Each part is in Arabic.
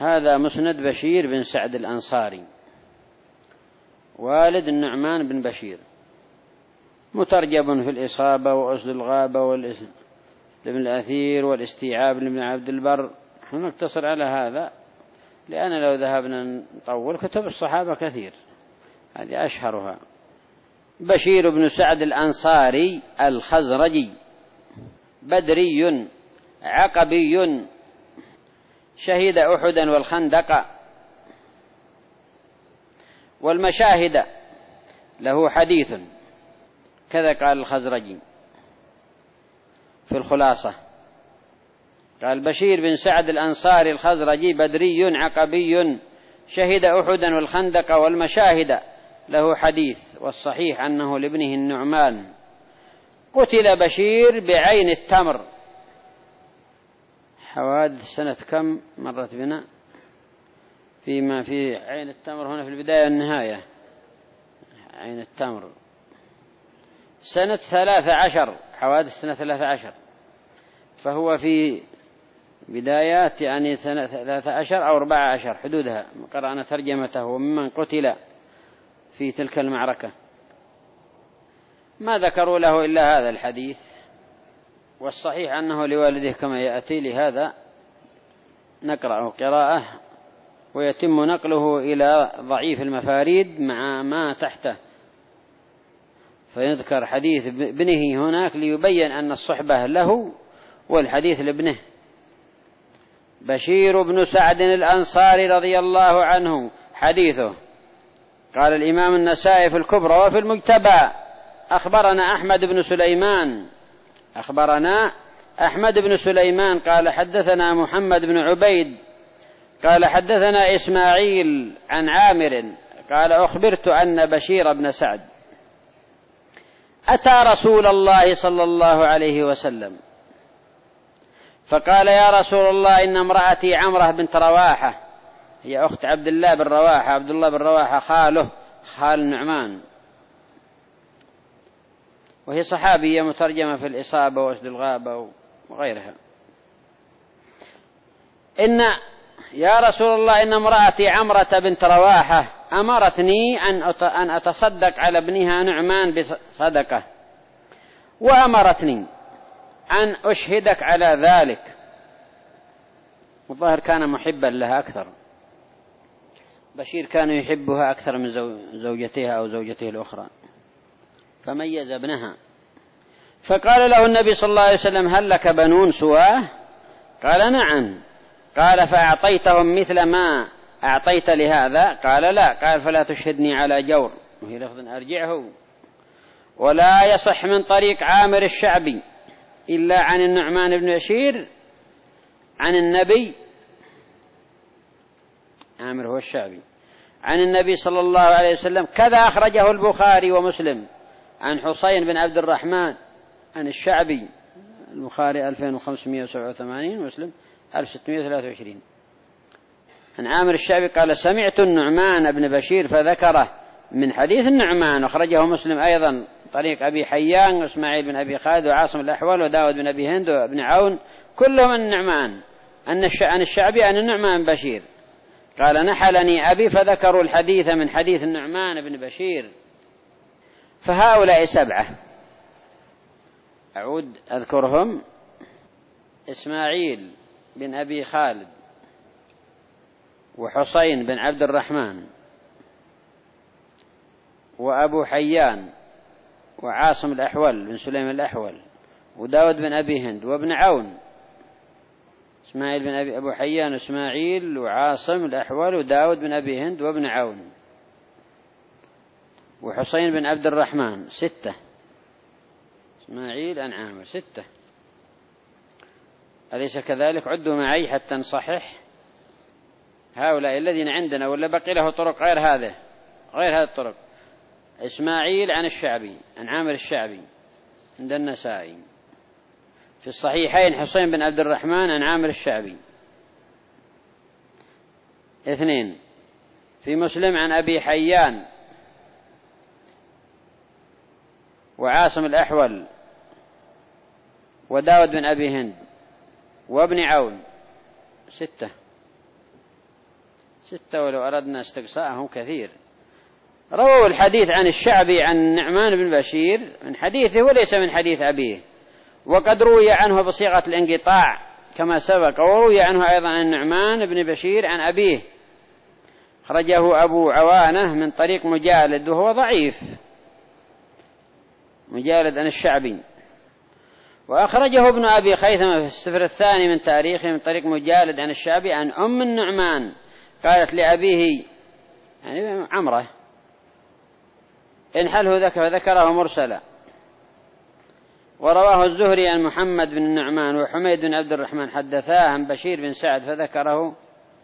هذا مسند بشير بن سعد الأنصاري والد النعمان بن بشير، مترجم في الإصابة وأصل الغابة والابن الأثير والاستيعاب لابن عبد البر. نحن نقتصر على هذا لأن لو ذهبنا نطول كتب الصحابة كثير، هذه أشهرها. بشير بن سعد الأنصاري الخزرجي بدري عقبي، شهد أحدا والخندق والمشاهد، له حديث، كذا قال الخزرجي في الخلاصة. قال بشير بن سعد الأنصاري الخزرجي بدري عقبي، شهد أحدا والخندق والمشاهد، له حديث، والصحيح أنه لابنه النعمان. قتل بشير بعين التمر. حوادث سنة كم مرت بنا فيما في عين التمر هنا في البداية والنهاية؟ عين التمر سنة 13، حوادث سنة 13، فهو في بدايات يعني سنة 13 أو 14 حدودها. قرأنا ترجمته وممن قتل في تلك المعركة. ما ذكروا له إلا هذا الحديث، والصحيح أنه لوالده كما يأتي، لهذا نقرأه قراءة ويتم نقله إلى ضعيف المفاريد مع ما تحته، فيذكر حديث ابنه هناك ليبين أن الصحبة له والحديث لابنه. بشير بن سعد الأنصاري رضي الله عنه حديثه. قال الإمام النسائي في الكبرى وفي المجتبى: أخبرنا أحمد بن سليمان قال حدثنا محمد بن عبيد قال حدثنا إسماعيل عن عامر قال أخبرت أن بشير بن سعد أتى رسول الله صلى الله عليه وسلم فقال: يا رسول الله، إن امرأتي عمرة بنت رواحة، هي أخت عبد الله بن رواحة، عبد الله بن رواحة خاله، خال النعمان، وهي صحابية مترجمة في الإصابة وأسد الغابة وغيرها. يا رسول الله، إن امرأتي عمرة بنت رواحة أمرتني أن أتصدق على ابنها نعمان بصدقة، وأمرتني أن أشهدك على ذلك. الظاهر كان محبا لها أكثر، بشير كان يحبها أكثر من زوجتها أو زوجته الأخرى، فميز ابنها. فقال له النبي صلى الله عليه وسلم: هل لك بنون سواه؟ قال: نعم. قال: فأعطيتهم مثل ما أعطيت لهذا؟ قال: لا. قال: فلا تشهدني على جور، وهي لفظ أرجعه. ولا يصح من طريق عامر الشعبي إلا عن النعمان بن بشير عن النبي، عامر هو الشعبي، عن النبي صلى الله عليه وسلم. كذا أخرجه البخاري ومسلم عن حسين بن عبد الرحمن عن الشعبي، البخاري 2587 ومسلم 1623. عن عامر الشعبي قال: سمعت النعمان بن بشير فذكره من حديث النعمان، أخرجه مسلم أيضا طريق أبي حيان وإسماعيل بن أبي خالد وعاصم الأحول وداود بن أبي هند وابن عون، كلهم من النعمان، عن الشعبي عن النعمان بن بشير. قال: نحلني أبي، فذكروا الحديث من حديث النعمان بن بشير. فهؤلاء 7 أعود أذكرهم: إسماعيل بن أبي خالد، وحسين بن عبد الرحمن، وأبو حيان، وعاصم الأحول بن سليم الأحول، وداود بن أبي هند، وابن عون. إسماعيل بن أبو حيان وإسماعيل وعاصم الأحول وداود بن أبي هند وابن عون، وحسين بن عبد الرحمن. 6. إسماعيل عن عامر 6. أليس كذلك؟ عدوا معي حتى نصحح هؤلاء الذين عندنا، ولا بقي له طرق غير هذه الطرق. إسماعيل عن الشعبي عن عامر الشعبي عند النسائي. في الصحيحين حسين بن عبد الرحمن عن عامر الشعبي. 2. في مسلم عن أبي حيان وعاصم الأحول وداود بن أبي هند وابن عون. 6. 6 ولو أردنا استقصاءهم كثير. رووا الحديث عن الشعبي عن النعمان بن بشير من حديثه وليس من حديث أبيه، وقد روي عنه بصيغة الانقطاع كما سبق، وروي عنه أيضا عن النعمان بن بشير عن أبيه، خرجه أبو عوانة من طريق مجالد وهو ضعيف، مجالد عن الشعبي. وأخرجه ابن أبي خيثمة في السفر الثاني من تاريخه من طريق مجالد عن الشعبي عن أم النعمان قالت لأبيه يعني عمره انحله فذكره مرسلا. ورواه الزهري عن محمد بن النعمان وحميد بن عبد الرحمن حدثاه عن بشير بن سعد فذكره.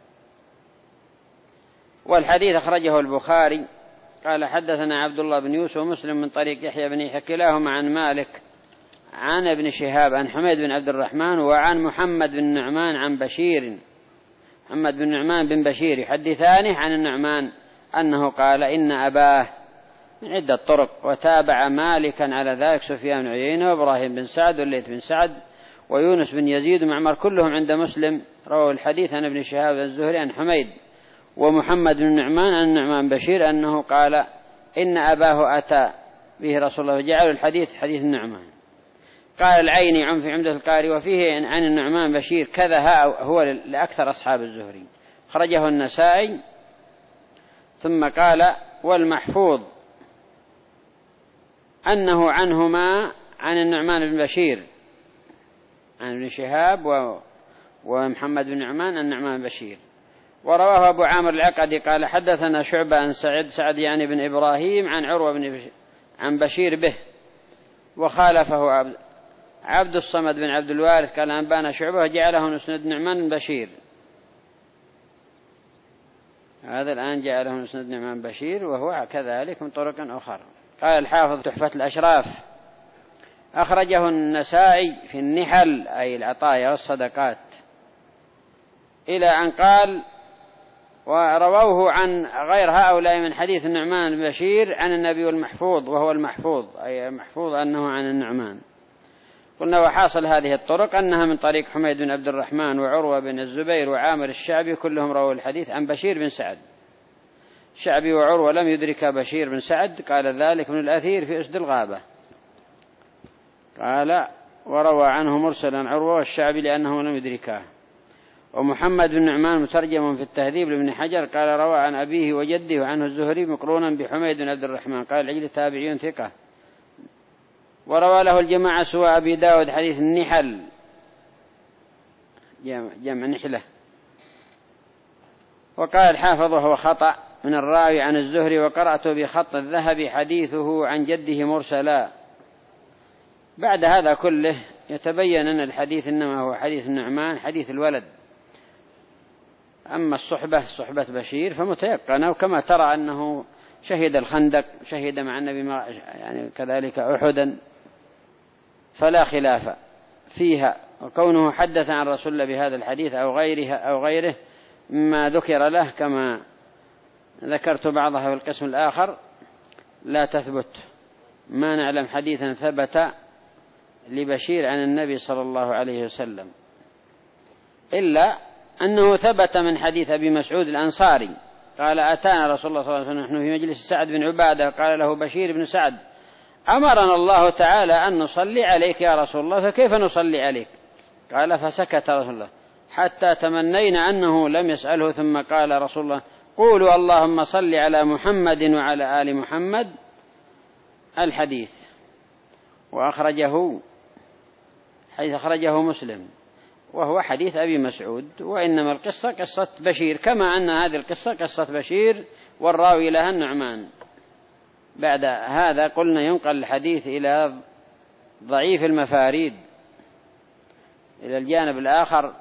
والحديث أخرجه البخاري قال حدثنا عبد الله بن يوسف ومسلم من طريق يحيى بن يحيى كلاهما عن مالك عن ابن شهاب عن حميد بن عبد الرحمن وعن محمد بن النعمان عن بشير، محمد بن النعمان بن بشير يحدثانه عن النعمان أنه قال إن أباه من عدة طرق. وتابع مالكا على ذلك سفيان بن عيينة وإبراهيم بن سعد والليث بن سعد ويونس بن يزيد ومعمر كلهم عند مسلم رووا الحديث عن ابن شهاب الزهري عن حميد ومحمد بن النعمان عن النعمان بشير أنه قال إن أباه أتى به رسول الله وجعل الحديث حديث النعمان. قال العيني في عمدة القاري وفيه عن النعمان بشير كذا هو لأكثر أصحاب الزهري، خرجه النسائي. ثم قال والمحفوظ أنه عنهما عن النعمان بن بشير عن ابن شهاب ومحمد بن نعمان عن النعمان بشير. ورواه أبو عامر العقدي قال حدثنا شعبة عن سعد يعني بن إبراهيم عن عروة عن بشير به، وخالفه عبد الصمد بن عبد الوارث قال أنبانا شعبة وجعله نسند نعمان بن بشير. هذا الآن جعله نسند نعمان بشير وهو كذلك من طرق أخرى. قال الحافظ تحفة الأشراف أخرجه النسائي في النحل أي العطايا والصدقات إلى أن قال ورووه عن غير هؤلاء من حديث النعمان بن بشير عن النبي والمحفوظ وهو المحفوظ أي المحفوظ أنه عن النعمان. قلنا وحاصل هذه الطرق أنها من طريق حميد بن عبد الرحمن وعروة بن الزبير وعامر الشعبي كلهم رووا الحديث عن بشير بن سعد. الشعبي وعروة لم يدرك بشير بن سعد قال ذلك من الأثير في أسد الغابة. قال وروى عنه مرسلا عروة والشعبي لأنه لم يدركه. ومحمد بن نعمان مترجم في التهذيب لابن حجر قال روى عن أبيه وجده عنه الزهري مقرونا بحميد بن عبد الرحمن قال العجل تابعي ثقة. وروى له الجماعة سوى أبي داود حديث النحل جمع نحلة. وقال الحافظ وهو خطأ من الراوي عن الزهري وقرأت بخط الذهب حديثه عن جده مرسلا. بعد هذا كله يتبين أن الحديث إنما هو حديث النعمان حديث الولد. أما صحبة بشير فمتيقنة، وكما ترى أنه شهد الخندق شهد مع النبي يعني كذلك أحدا فلا خلاف فيها. وكونه حدث عن رسول الله بهذا الحديث أو غيره ما ذكر له كما ذكرت بعضها في القسم الآخر لا تثبت. ما نعلم حديثا ثبت لبشير عن النبي صلى الله عليه وسلم إلا أنه ثبت من حديث أبي مسعود الأنصاري قال أتانا رسول الله صلى الله عليه وسلم نحن في مجلس سعد بن عبادة قال له بشير بن سعد أمرنا الله تعالى أن نصلي عليك يا رسول الله فكيف نصلي عليك؟ قال فسكت رسول الله حتى تمنينا أنه لم يسأله ثم قال رسول الله قولوا اللهم صل على محمد وعلى آل محمد الحديث. حيث أخرجه مسلم وهو حديث أبي مسعود. وإنما القصة قصة بشير كما أن هذه القصة قصة بشير والراوي لها النعمان. بعد هذا قلنا ينقل الحديث إلى ضعيف المفاريد إلى الجانب الآخر.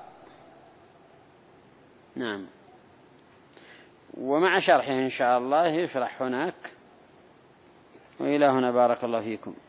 نعم. ومع شرحه إن شاء الله يشرح هناك. وإلى هنا بارك الله فيكم.